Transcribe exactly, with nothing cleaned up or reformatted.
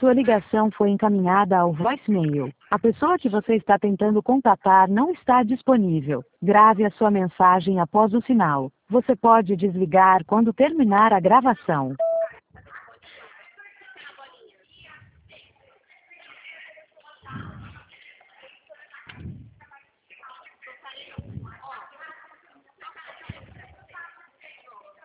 Sua ligação foi encaminhada ao voicemail. A pessoa que você está tentando contatar não está disponível. Grave a sua mensagem após o sinal. Você pode desligar quando terminar a gravação.